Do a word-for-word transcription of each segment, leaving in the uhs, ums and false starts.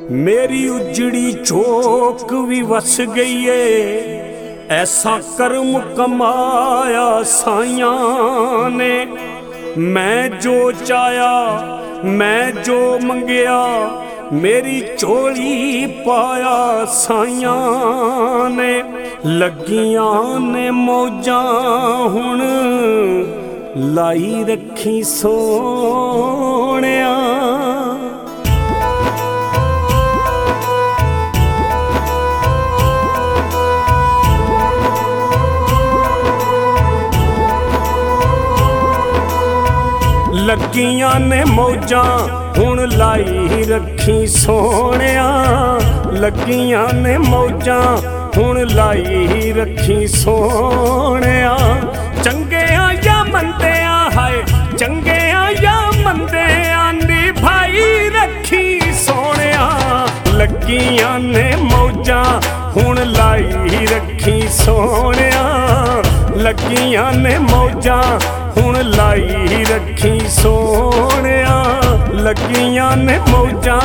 मेरी उजड़ी चौक भी वस गई है, ऐसा कर्म कमाया साइयां ने। मैं जो चाया मैं जो मंगया, मेरी चोली पाया साइयां ने। लगियां ने मौजां हुण लाई रखी सोहणिया। लगियां ने मौजां हुण लाई रखी सोहणिया। लगियां ने मौजां हुण लाई रखी सोहणिया। चंगिया या मंदिया हाय, चंगिया या मंदिया निभाई रखी सोहणिया। लगियां ने मौजां हुण लाई रखी सोहणिया। लगियां ने मौजां हुण लाई रखी सोहणिया। लगियां ने मौजां।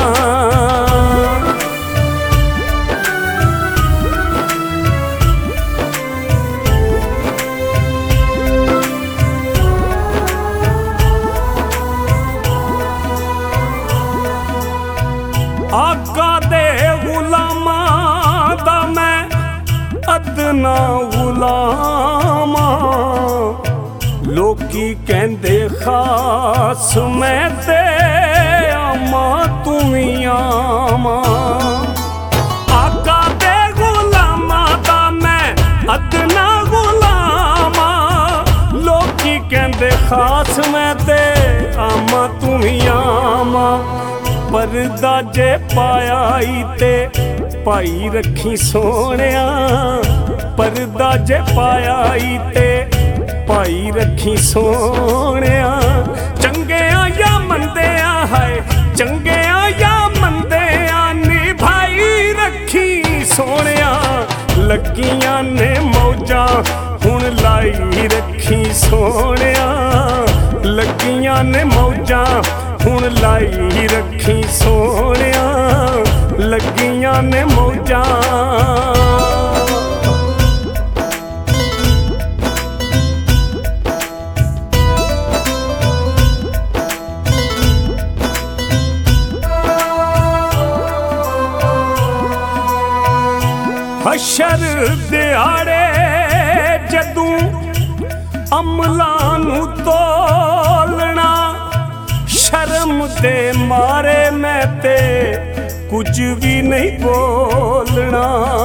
आका दे गुलामां दा मैं अदना गुलामा। लोकी कहंदे खास मैं ते आमा तू भी आमा। आका दे गुलामां दा मैं अदना गुलामा। लोकी कहंदे खास मैं ते आमा तू भी आमा। परदा जे पाया ते पाई रखी सोहणिया। परदा जे पाया ते पाई रखी सोहणिया। चंगिया या मंदिया हाय, चंगिया या मंदिया निभाई रखी सोहणिया। लगियां ने मौजां हुण लाई रखी सोहणिया। लगियां ने मौजां हुण लाई रखी सोहणिया। लगियां ने मौजां। हशर दिहाड़े जदूं अमलां नूं तोलना। शर्म दे मारे मैं ते कुछ भी नहीं बोलना।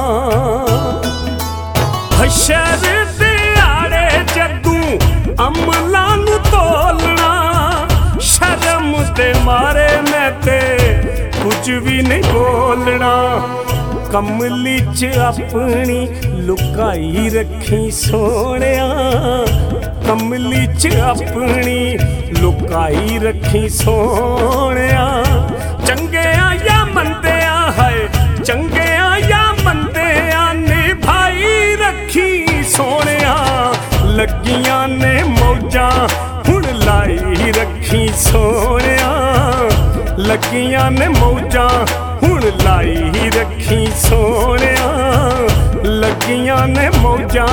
हशर दिहाड़े जदूं अमलां नूं तोलना। शर्म दे मारे मैं ते कुछ भी नहीं बोलना। कमली च अपनी लुकाई रखी सोहणिया। कमली च अपनी लुकाई रखी सोहणिया। चंगिया या मंदिया हाय, चंगिया या मंदिया निभाई रखी सोहणिया। लगियां ने मौजां हुण लाई रखी सोहणिया। लगियां ने मौजां हुण लाई रखी सोहणिया। लगियां ने मौजां।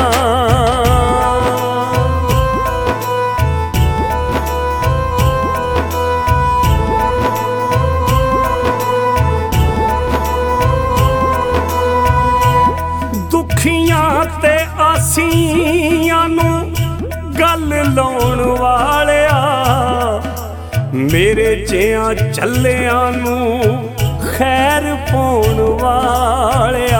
दुखियां ते आसियां नूं गल लाउण वालिया। मेरे जिहां झल्लियां नूं खैर पाउण वालिया।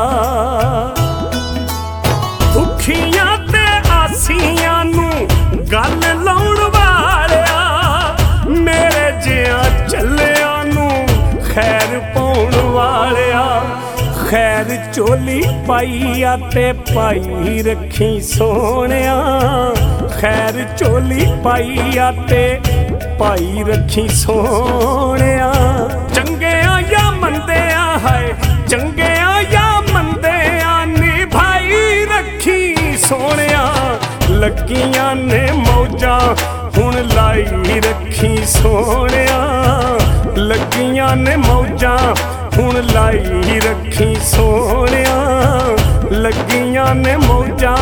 दुखियां ते आसियां नूं गल लाउण वालिया। मेरे जिहां झल्लियां नूं खैर पाउण वालिया। खैर चोली पाई ते पाई रखी सोहणिया। खैर चोली पाई ते पाई रखी सोहणिया। चंगिया या मंदिया हाय, चंगिया या मंदिया निभाई रखी सोहणिया। लगियां ने मौजां हुण लाई रखी सोहणिया। लगियां ने मौजां ਹੁਣ ਲਾਈ ਰੱਖੀ ਸੋਹਣਿਆ ਲੱਗੀਆਂ ਨੇ ਮੌਜਾਂ।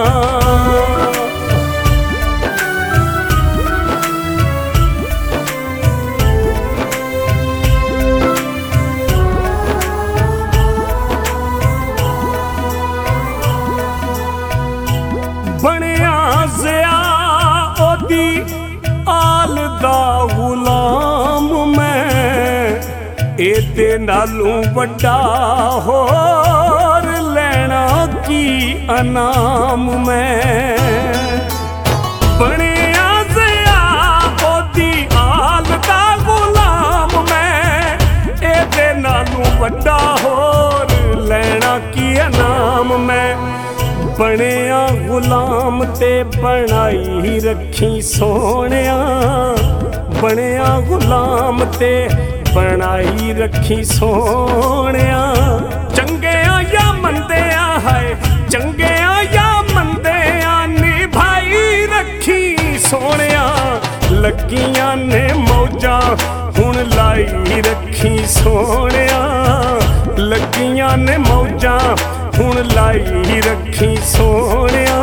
ਬਣਿਆ ਜ਼ਿਆ ਉਹਦੀ ਆਲ ਦਾ ਗੁਲਾਮ ਮੈਂ, ਇਹਦੇ ਨਾਲੋਂ ਵੱਡਾ ਹੋਰ ਲੈਣਾ ਕੀ ਇਨਾਮ ਮੈਂ। ਬਣਿਆ ਜ਼ਿਆ ਉਹਦੀ ਆਲ ਦਾ ਗੁਲਾਮ ਮੈਂ, ਇਹਦੇ ਨਾਲੋਂ ਵੱਡਾ ਹੋਰ ਲੈਣਾ ਕੀ ਇਨਾਮ ਮੈਂ। ਬਣਿਆ ਗੁਲਾਮ ਤੇ ਬਣਾਈ ਰੱਖੀ ਸੋਹਣਿਆ, ਬਣਿਆ ਗੁਲਾਮ ਤੇ ਬਣਾਈ ਰੱਖੀ ਸੋਹਣਿਆ। ਚੰਗਿਆਂ ਜਾਂ ਮੰਦਿਆਂ ਹਾਏ, ਚੰਗਿਆਂ ਜਾਂ ਮੰਦਿਆਂ ਨਿਭਾਈ ਰੱਖੀ ਸੋਹਣਿਆ ਲੱਗੀਆਂ ਨੇ ਮੌਜਾਂ। ਹੁਣ ਲਾਈ ਰੱਖੀ ਸੋਹਣਿਆ ਲੱਗੀਆਂ ਨੇ ਮੌਜਾਂ, ਹੁਣ ਲਾਈ ਰੱਖੀ ਸੋਹਣਿਆ